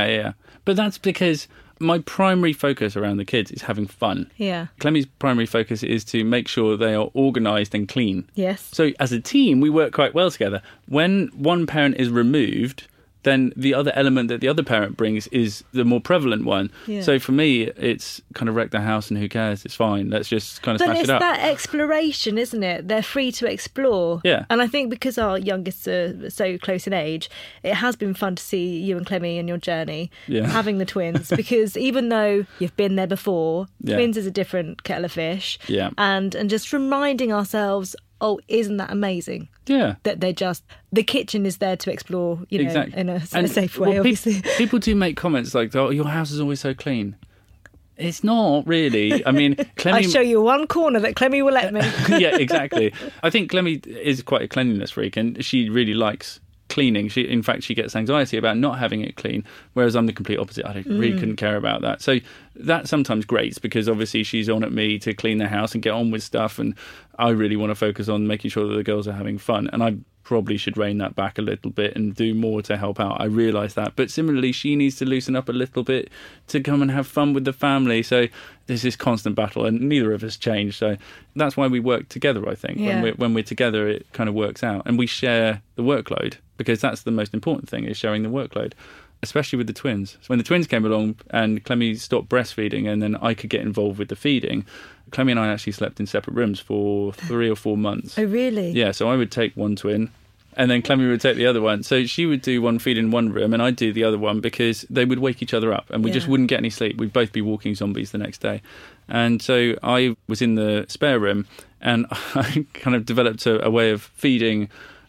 But that's because my primary focus around the kids is having fun. Yeah. Clemmie's primary focus is to make sure they are organised and clean. Yes. So as a team, we work quite well together. When one parent is removed, then the other element that the other parent brings is the more prevalent one. Yeah. So for me, it's kind of wreck the house and who cares? It's fine. Let's just kind of smash it up. But it's that exploration, isn't it? They're free to explore. Yeah. And I think because our youngest are so close in age, it has been fun to see you and Clemmie and your journey, having the twins, because even though you've been there before, twins is a different kettle of fish. Yeah. And just reminding ourselves, oh, isn't that amazing? Yeah. That they're just, the kitchen is there to explore, exactly. in a safe way, obviously. People do make comments like, oh, your house is always so clean. It's not really. I mean, Clemmie... I show you one corner that Clemmie will let me. Yeah, exactly. I think Clemmie is quite a cleanliness freak, and she really likes cleaning. In fact, she gets anxiety about not having it clean, whereas I'm the complete opposite. I really couldn't care about that. So that sometimes grates, because obviously she's on at me to clean the house and get on with stuff, and I really want to focus on making sure that the girls are having fun, and I probably should rein that back a little bit and do more to help out. I realise that. But similarly, she needs to loosen up a little bit to come and have fun with the family. So there's this constant battle, and neither of us change. So that's why we work together, I think. Yeah. When we're together, it kind of works out. And we share the workload, because that's the most important thing, is sharing the workload, especially with the twins. So when the twins came along and Clemmie stopped breastfeeding and then I could get involved with the feeding, Clemmie and I actually slept in separate rooms for 3 or 4 months. Oh, really? Yeah, so I would take one twin and then Clemmie would take the other one. So she would do one feed in one room and I'd do the other one, because they would wake each other up and we just wouldn't get any sleep. We'd both be walking zombies the next day. And so I was in the spare room and I kind of developed a way of feeding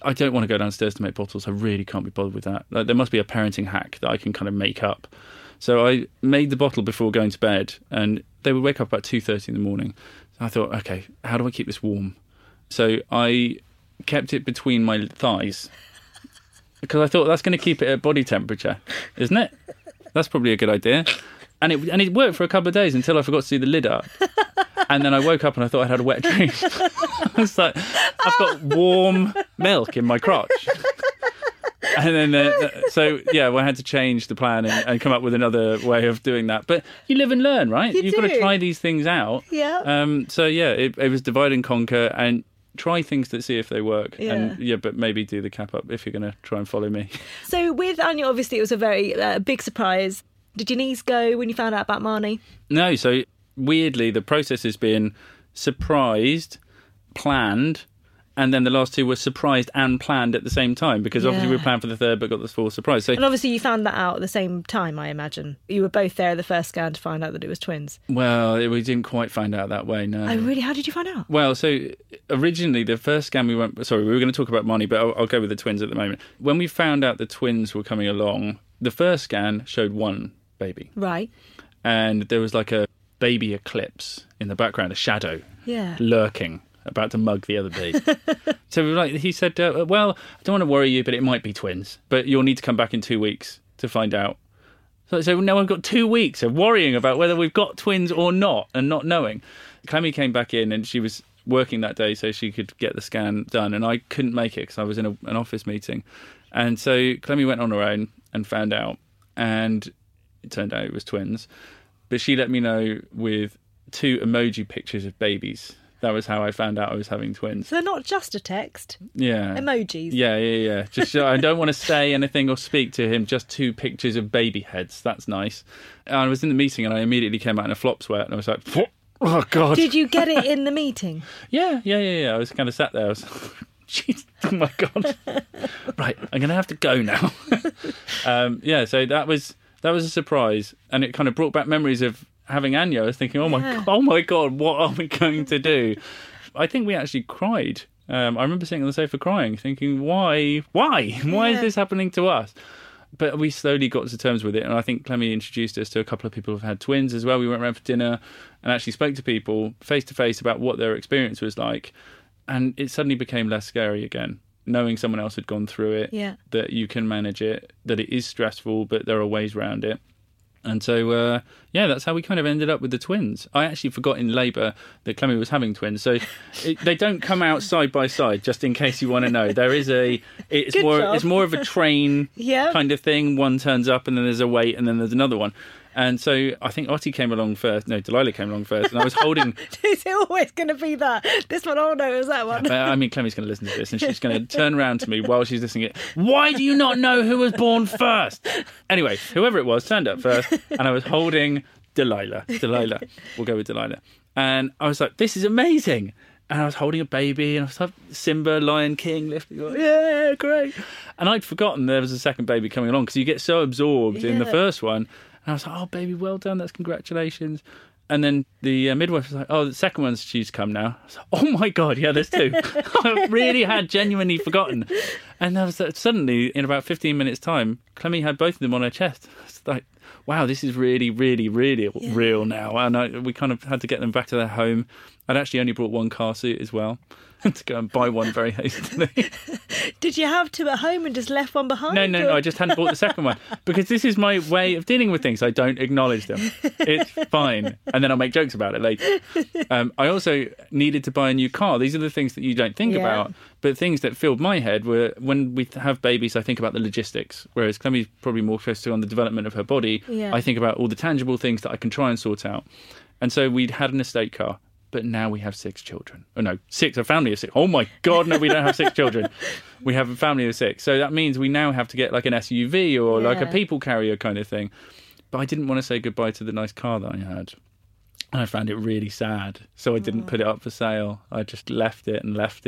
I don't want to go downstairs to make bottles. I really can't be bothered with that. Like, there must be a parenting hack that I can kind of make up. So I made the bottle before going to bed, and they would wake up about 2:30 in the morning. So I thought, okay, how do I keep this warm? So I kept it between my thighs, because I thought that's going to keep it at body temperature, isn't it? That's probably a good idea. And it worked for a couple of days until I forgot to do the lid up. And then I woke up and I thought I had a wet dream. I was like, I've got warm milk in my crotch. And then, I had to change the plan and come up with another way of doing that. But you live and learn, right? You've got to try these things out. Yeah. It was divide and conquer and try things to see if they work. Yeah. And but maybe do the cap up if you're going to try and follow me. So with Anya, obviously it was a very big surprise. Did your knees go when you found out about Marnie? No, so weirdly the process has been surprised, planned, and then the last two were surprised and planned at the same time, because obviously we planned for the third but got the fourth surprise. So, and obviously you found that out at the same time, I imagine. You were both there at the first scan to find out that it was twins. Well, we didn't quite find out that way, no. Oh, really? How did you find out? Well, so originally the first scan we were going to talk about Marnie, but I'll go with the twins at the moment. When we found out the twins were coming along, the first scan showed one baby. Right. And there was like a baby eclipse in the background, a shadow lurking, about to mug the other baby. So he said, well, I don't want to worry you, but it might be twins. But you'll need to come back in 2 weeks to find out. So now I've got 2 weeks of worrying about whether we've got twins or not and not knowing. Clemmy came back in and she was working that day so she could get the scan done. And I couldn't make it because I was in an office meeting. And so Clemmy went on her own and found out. And it turned out it was twins. But she let me know with 2 emoji pictures of babies. That was how I found out I was having twins. So they're not just a text? Yeah. Emojis? Yeah. Just I don't want to say anything or speak to him, just 2 pictures of baby heads. That's nice. And I was in the meeting and I immediately came out in a flop sweat and I was like, oh, God. Did you get it in the meeting? Yeah. I was kind of sat there. I was jeez, oh, my God. Right, I'm going to have to go now. So that was a surprise. And it kind of brought back memories of having Anya. I was thinking, oh my God, what are we going to do? I think we actually cried. I remember sitting on the sofa crying, thinking, why is this happening to us? But we slowly got to terms with it, and I think Clemmy introduced us to a couple of people who've had twins as well. We went around for dinner and actually spoke to people face to face about what their experience was like, and it suddenly became less scary again, knowing someone else had gone through it, that you can manage it, that it is stressful, but there are ways around it. And so, that's how we kind of ended up with the twins. I actually forgot in labour that Clemmy was having twins. So they don't come out side by side, just in case you want to know. There is it's more of a train kind of thing. One turns up and then there's a wait and then there's another one. And so I think Otti came along first. No, Delilah came along first. And I was holding... Is it always going to be that? This one, oh no, it was that one. I mean, Clemmy's going to listen to this and she's going to turn around to me while she's listening to it. Why do you not know who was born first? Anyway, whoever it was turned up first and I was holding Delilah. We'll go with Delilah. And I was like, this is amazing. And I was holding a baby and I was like, Simba, Lion King, lifting, going, yeah, great. And I'd forgotten there was a second baby coming along because you get so absorbed in the first one. And I was like, oh, baby, well done. That's congratulations. And then the midwife was like, oh, the second one's she's come now. I was like, oh, my God, yeah, there's 2. I really had genuinely forgotten. And I was suddenly, in about 15 minutes' time, Clemmy had both of them on her chest. I was like, wow, this is really, really, really real now. And we kind of had to get them back to their home. I'd actually only brought 1 car seat as well. To go and buy one very hastily. Did you have 2 at home and just left one behind? No, I just hadn't bought the second one. Because this is my way of dealing with things. I don't acknowledge them. It's fine. And then I'll make jokes about it later. I also needed to buy a new car. These are the things that you don't think about. But things that filled my head were, when we have babies, I think about the logistics. Whereas Clemmy's probably more focused on the development of her body. I think about all the tangible things that I can try and sort out. And so we'd had an estate car. But now we have 6 children. Oh, no, 6, a family of 6. Oh, my God, no, we don't have 6 children. We have a family of 6. So that means we now have to get like an SUV or like a people carrier kind of thing. But I didn't want to say goodbye to the nice car that I had. And I found it really sad. So I didn't put it up for sale. I just left it.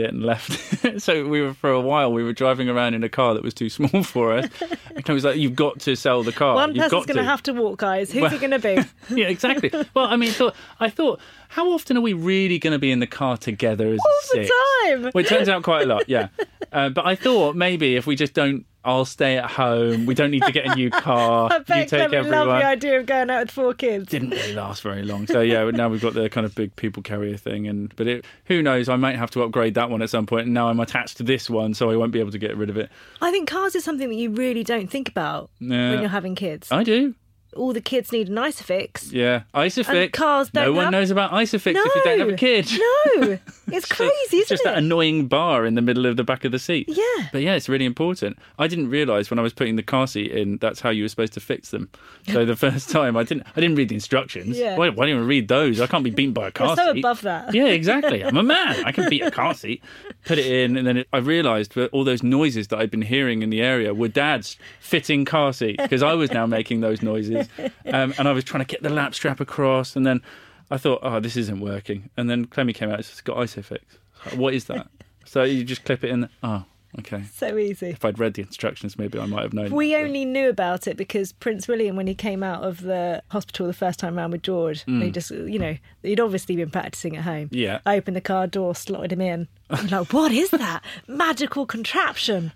So for a while, we were driving around in a car that was too small for us. And I was like, you've got to sell the car. One person's going to have to walk, guys. Who's it going to be? Yeah, exactly. Well, I mean, I thought, how often are we really going to be in the car together as all 6? the time. Well, it turns out quite a lot, yeah. But I thought maybe if we just don't, I'll stay at home. We don't need to get a new car. I bet you take Clement everyone. loved the idea of going out with 4 kids. Didn't really last very long. So yeah, now we've got the kind of big people carrier thing, but who knows? I might have to upgrade that one at some point. And now I'm attached to this one, so I won't be able to get rid of it. I think cars is something that you really don't think about when you're having kids. I do. All the kids need an Isofix. Yeah, Isofix. And cars don't No one knows about Isofix if you don't have a kid. No, it's crazy, isn't it? Just that annoying bar in the middle of the back of the seat. Yeah. But yeah, it's really important. I didn't realise when I was putting the car seat in, that's how you were supposed to fix them. So the first time I didn't read the instructions. Yeah. Why didn't I read those? I can't be beaten by a car You're so seat. above that. Yeah, exactly. I'm a man. I can beat a car seat. Put it in, and then I realised that all those noises that I'd been hearing in the area were Dad's fitting car seat, because I was now making those noises. And I was trying to get the lap strap across, and then I thought, oh, this isn't working. And then Clemmy came out and said, it's got Isofix. What is that? So you just clip it in. Oh, okay. So easy. If I'd read the instructions, maybe I might have known. We only knew about it because Prince William, when he came out of the hospital the first time round with George, he just, he'd obviously been practising at home. Yeah. I opened the car door, slotted him in. I'm like, what is that? Magical contraption.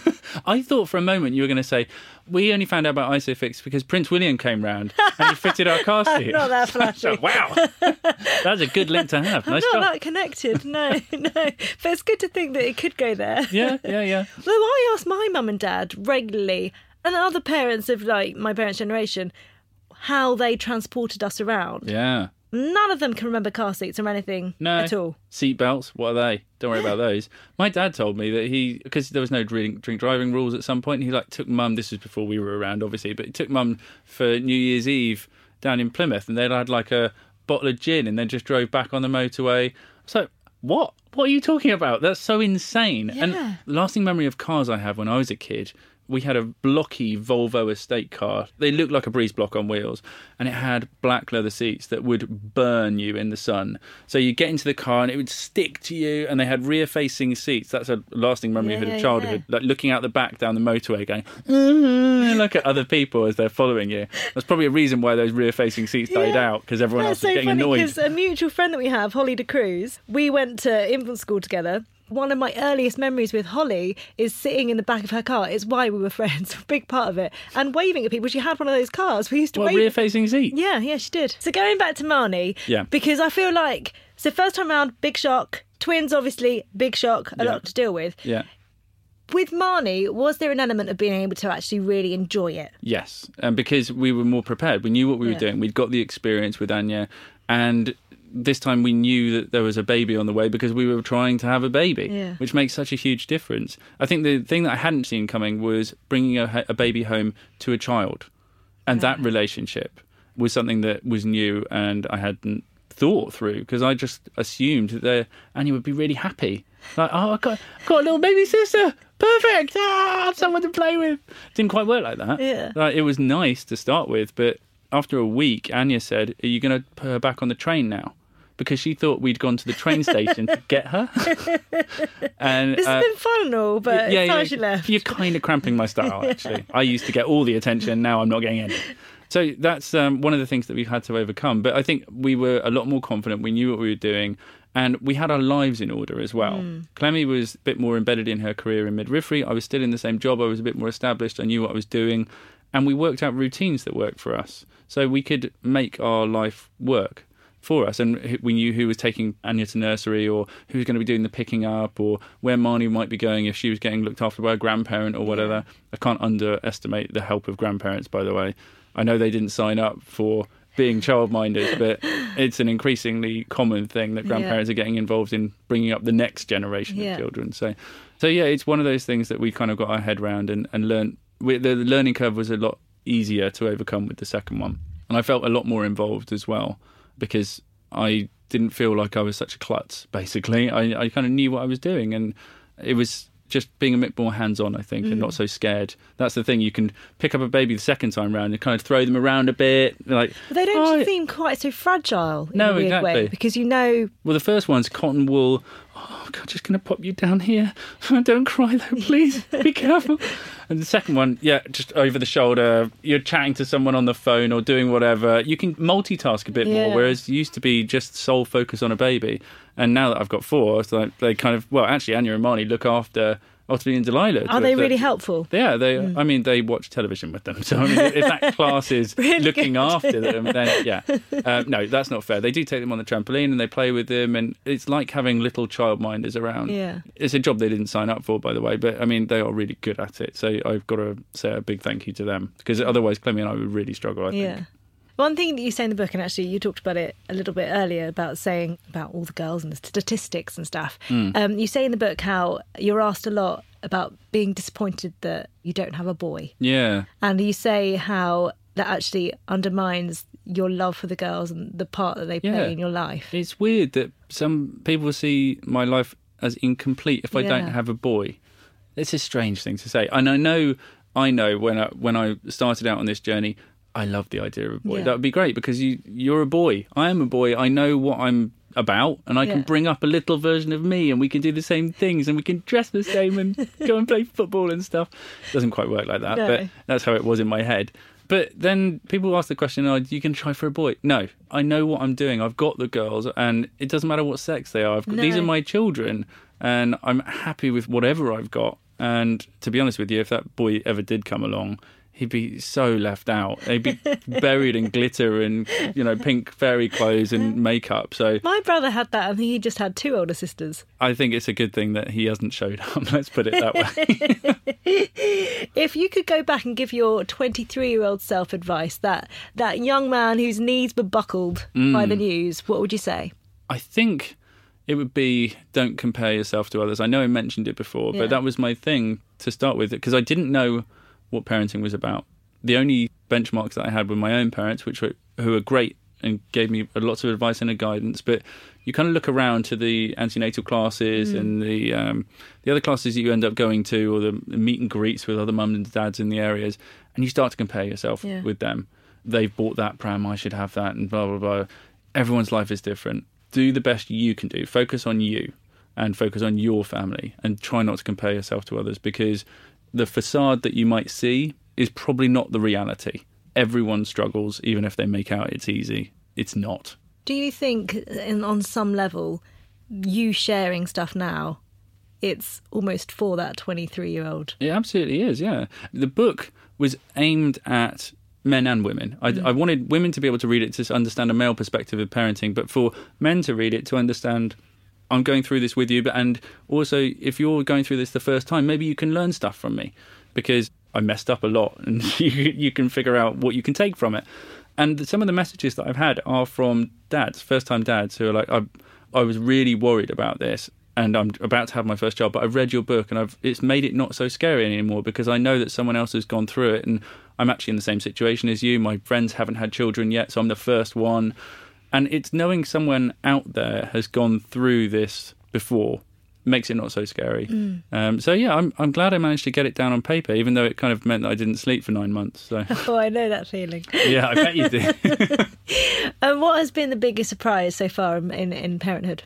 I thought for a moment you were going to say, we only found out about Isofix because Prince William came round and he fitted our car seat. Not that flashy. Wow. That's a good link to have. Nice Not job. that connected, no. But it's good to think that it could go there. Yeah. Though I ask my mum and dad regularly, and other parents of like my parents' generation, how they transported us around. Yeah. None of them can remember car seats or anything at all. Seat belts, what are they? Don't worry about those. My dad told me that because there was no drink driving rules at some point, he took Mum, this was before we were around obviously, but he took Mum for New Year's Eve down in Plymouth, and they'd had a bottle of gin and then just drove back on the motorway. So what are you talking about? That's so insane. Yeah. And the lasting memory of cars I have when I was a kid, we had a blocky Volvo estate car. They looked like a breeze block on wheels, and it had black leather seats that would burn you in the sun. So you get into the car and it would stick to you, and they had rear-facing seats. That's a lasting memory of childhood. Yeah. Looking out the back down the motorway going, look at other people as they're following you. That's probably a reason why those rear-facing seats died out, because everyone else was getting annoyed. Because a mutual friend that we have, Holly de Cruz, we went to infant school together. One of my earliest memories with Holly is sitting in the back of her car. It's why we were friends, a big part of it. And waving at people. She had one of those cars. We used to wave. Rear-facing seat? Yeah, she did. So going back to Marnie, because I feel like, so first time round, big shock. Twins, obviously, big shock, a lot to deal with. Yeah. With Marnie, was there an element of being able to actually really enjoy it? Yes, and because we were more prepared. We knew what we were doing. We'd got the experience with Anya, and this time we knew that there was a baby on the way because we were trying to have a baby, which makes such a huge difference. I think the thing that I hadn't seen coming was bringing a baby home to a child, and that relationship was something that was new and I hadn't thought through, because I just assumed that Anya would be really happy. Like, oh, I got a little baby sister. Perfect. Someone to play with. Didn't quite work like that. Yeah. It was nice to start with, but after a week, Anya said, are you going to put her back on the train now? Because she thought we'd gone to the train station to get her. And this has been fun and all, but it's time she left. You're kind of cramping my style, actually. I used to get all the attention, now I'm not getting any. So that's one of the things that we've had to overcome. But I think we were a lot more confident. We knew what we were doing. And we had our lives in order as well. Clemmy was a bit more embedded in her career in midwifery. I was still in the same job. I was a bit more established. I knew what I was doing. And we worked out routines that worked for us. So we could make our life work for us. And we knew who was taking Anya to nursery, or who was going to be doing the picking up, or where Marnie might be going if she was getting looked after by a grandparent or whatever. I can't underestimate the help of grandparents, by the way. I know they didn't sign up for being childminders, but it's an increasingly common thing that grandparents are getting involved in bringing up the next generation of children. So it's one of those things that we kind of got our head around and learned. The learning curve was a lot easier to overcome with the second one. And I felt a lot more involved as well, because I didn't feel like I was such a klutz, basically. I kind of knew what I was doing, and it was just being a bit more hands-on, I think, and not so scared. That's the thing. You can pick up a baby the second time round and kind of throw them around a bit. But they don't seem quite so fragile in a weird way, because Well, the first one's cotton wool. Oh, God, just going to pop you down here. Don't cry, though, please. Be careful. And the second one, just over the shoulder. You're chatting to someone on the phone or doing whatever. You can multitask a bit more, whereas it used to be just sole focus on a baby. And now that I've got 4, it's like they kind of, actually, Anya and Marnie look after Ottilie and Delilah. Are they really helpful? Yeah, I mean, they watch television with them. So I mean, if that class is Really looking good. after them, then yeah. No, that's not fair. They do take them on the trampoline and they play with them, and it's like having little childminders around. Yeah. It's a job they didn't sign up for, by the way, but I mean, they are really good at it. So I've got to say a big thank you to them, because otherwise Clemmy and I would really struggle, I think. Yeah. One thing that you say in the book, and actually you talked about it a little bit earlier, about saying about all the girls and the statistics and stuff. You say in the book how you're asked a lot about being disappointed that you don't have a boy. Yeah. And you say how that actually undermines your love for the girls and the part that they play in your life. It's weird that some people see my life as incomplete if I don't have a boy. It's a strange thing to say. And I know when I started out on this journey, I love the idea of a boy. Yeah. That would be great, because you're a boy. I am a boy. I know what I'm about, and I can bring up a little version of me, and we can do the same things, and we can dress the same and go and play football and stuff. It doesn't quite work like that, but that's how it was in my head. But then people ask the question, you can try for a boy. No, I know what I'm doing. I've got the girls, and it doesn't matter what sex they are. These are my children, and I'm happy with whatever I've got. And to be honest with you, if that boy ever did come along, he'd be so left out. He'd be buried in glitter and, pink fairy clothes and makeup. So My brother had that, and he just had 2 older sisters. I think it's a good thing that he hasn't showed up, let's put it that way. If you could go back and give your 23-year-old self advice, that young man whose knees were buckled by the news, what would you say? I think it would be, don't compare yourself to others. I know I mentioned it before, but that was my thing to start with, because I didn't know what parenting was about. The only benchmarks that I had were my own parents, who were great and gave me lots of advice and guidance. But you kind of look around to the antenatal classes and the other classes that you end up going to, or the meet and greets with other mums and dads in the areas, and you start to compare yourself with them. They've bought that pram, I should have that, and blah, blah, blah. Everyone's life is different. Do the best you can do. Focus on you and focus on your family, and try not to compare yourself to others, because the facade that you might see is probably not the reality. Everyone struggles, even if they make out it's easy. It's not. Do you think, on some level, you sharing stuff now, it's almost for that 23-year-old? It absolutely is, yeah. The book was aimed at men and women. I wanted women to be able to read it to understand a male perspective of parenting, but for men to read it to understand, I'm going through this with you, and also if you're going through this the first time, maybe you can learn stuff from me, because I messed up a lot, and you can figure out what you can take from it. And some of the messages that I've had are from dads, first-time dads, who are like, I was really worried about this, and I'm about to have my first child, but I've read your book, and it's made it not so scary anymore, because I know that someone else has gone through it, and I'm actually in the same situation as you. My friends haven't had children yet, so I'm the first one. And it's knowing someone out there has gone through this before makes it not so scary. So yeah, I'm glad I managed to get it down on paper, even though it kind of meant that I didn't sleep for 9 months. So Oh, I know that feeling. yeah, I bet you did. And what has been the biggest surprise so far in parenthood?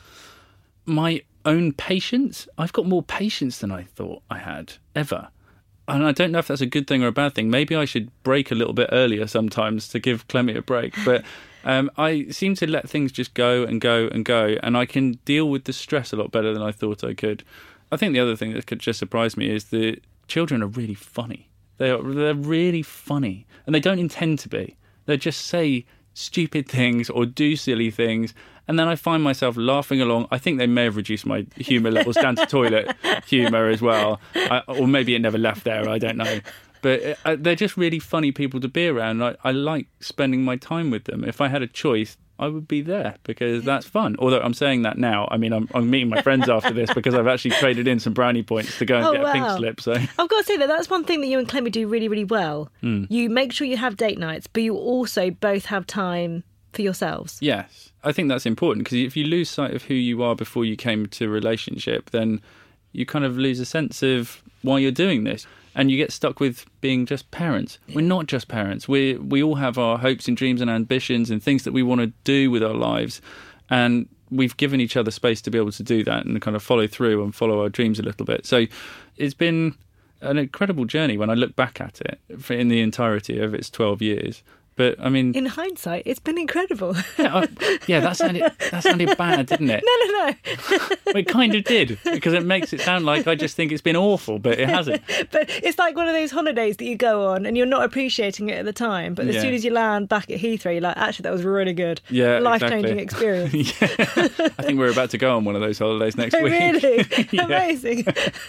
My own patience. I've got more patience than I thought I had, ever. And I don't know if that's a good thing or a bad thing. Maybe I should break a little bit earlier sometimes to give Clemmy a break. But I seem to let things just go and go and go, and I can deal with the stress a lot better than I thought I could. I think the other thing that could just surprise me is the children are really funny. They're really funny, and they don't intend to be. They just say stupid things or do silly things, and then I find myself laughing along. I think they may have reduced my humour levels down to toilet humour as well, or maybe it never left there, I don't know. But they're just really funny people to be around. I like spending my time with them. If I had a choice, I would be there, because that's fun. Although I'm saying that now, I mean, I'm meeting my friends after this, because I've actually traded in some brownie points to go and get a pink slip. So I've got to say that's one thing that you and Clemmy do really, really well. You make sure you have date nights, but you also both have time for yourselves. Yes, I think that's important, because if you lose sight of who you are before you came to a relationship, then you kind of lose a sense of why you're doing this. And you get stuck with being just parents. We're not just parents. We all have our hopes and dreams and ambitions and things that we want to do with our lives. And we've given each other space to be able to do that and kind of follow through and follow our dreams a little bit. So it's been an incredible journey when I look back at it in the entirety of its 12 years. But I mean, In hindsight, it's been incredible. that sounded bad, didn't it? No. Well, it kind of did, because it makes it sound like I just think it's been awful, but it hasn't. But it's like one of those holidays that you go on and you're not appreciating it at the time. But as soon as you land back at Heathrow, you're like, actually, that was really good. Yeah, Life-changing exactly. experience. I think we're about to go on one of those holidays next week. Really? Yeah. Amazing.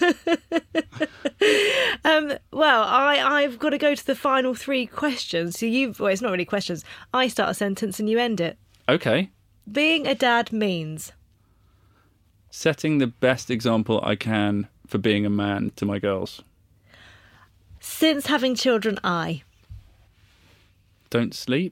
Well, I've got to go to the final 3 questions. So it's not really questions. I start a sentence and you end it. Okay. Being a dad means... Setting the best example I can for being a man to my girls. Since having children, I... Don't sleep.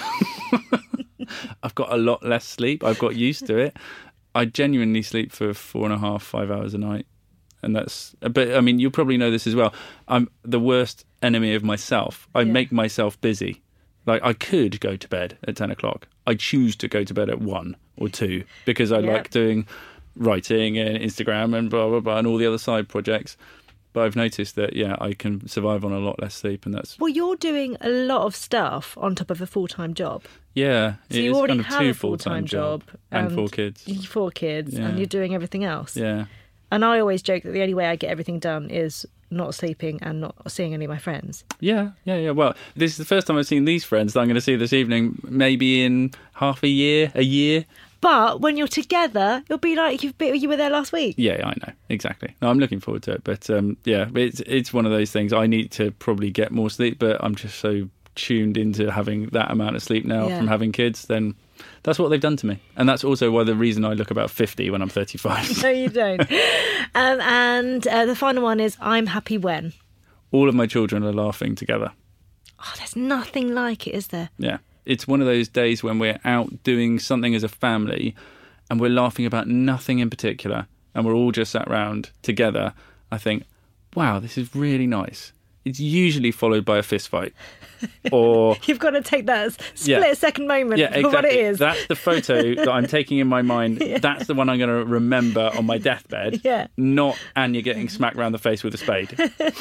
I've got a lot less sleep. I've got used to it. I genuinely sleep for 4.5, 5 hours a night. And but I mean, you probably know this as well. I'm the worst enemy of myself. I make myself busy. Like, I could go to bed at 10 o'clock. I choose to go to bed at 1 or 2 because I like doing writing and Instagram and blah, blah, blah, and all the other side projects. But I've noticed that, I can survive on a lot less sleep, and that's... Well, you're doing a lot of stuff on top of a full-time job. Yeah, so you already have a full-time job. And 4 kids. 4 kids, and you're doing everything else. Yeah. And I always joke that the only way I get everything done is not sleeping and not seeing any of my friends. Yeah. Well, this is the first time I've seen these friends that I'm going to see this evening, maybe in half a year. But when you're together, it'll be like you were there last week. Yeah, I know. Exactly. No, I'm looking forward to it. But it's one of those things. I need to probably get more sleep, but I'm just so tuned into having that amount of sleep now from having kids, then that's what they've done to me. And that's also why the reason I look about 50 when I'm 35. No, you don't. And the final one is, I'm happy when? All of my children are laughing together. Oh, there's nothing like it, is there? Yeah. It's one of those days when we're out doing something as a family and we're laughing about nothing in particular and we're all just sat round together. I think, wow, this is really nice. It's usually followed by a fist fight. Or you've got to take that split-second moment for what it is. That's the photo that I'm taking in my mind. That's the one I'm going to remember on my deathbed. Yeah. Not Anya getting smacked round the face with a spade.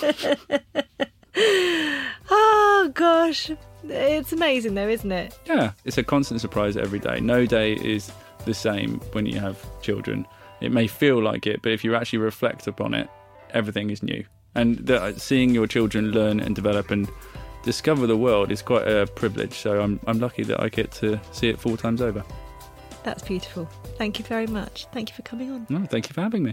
Oh, gosh. It's amazing, though, isn't it? Yeah. It's a constant surprise every day. No day is the same when you have children. It may feel like it, but if you actually reflect upon it, everything is new. And seeing your children learn and develop and discover the world is quite a privilege. So I'm lucky that I get to see it 4 times over. That's beautiful. Thank you very much. Thank you for coming on. No, thank you for having me.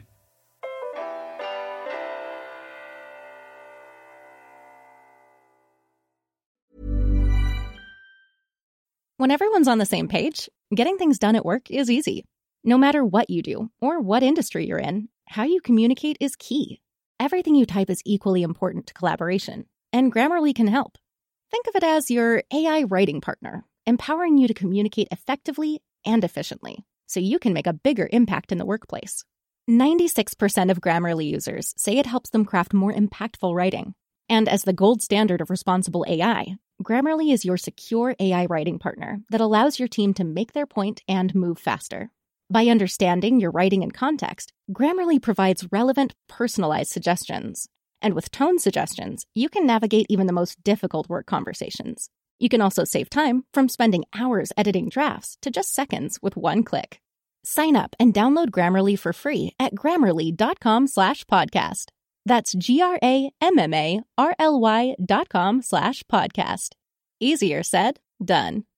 When everyone's on the same page, getting things done at work is easy. No matter what you do or what industry you're in, how you communicate is key. Everything you type is equally important to collaboration, and Grammarly can help. Think of it as your AI writing partner, empowering you to communicate effectively and efficiently, so you can make a bigger impact in the workplace. 96% of Grammarly users say it helps them craft more impactful writing. And as the gold standard of responsible AI, Grammarly is your secure AI writing partner that allows your team to make their point and move faster. By understanding your writing and context, Grammarly provides relevant, personalized suggestions. And with tone suggestions, you can navigate even the most difficult work conversations. You can also save time from spending hours editing drafts to just seconds with one click. Sign up and download Grammarly for free at Grammarly.com/podcast. That's GRAMMARLY.com/podcast. Easier said, done.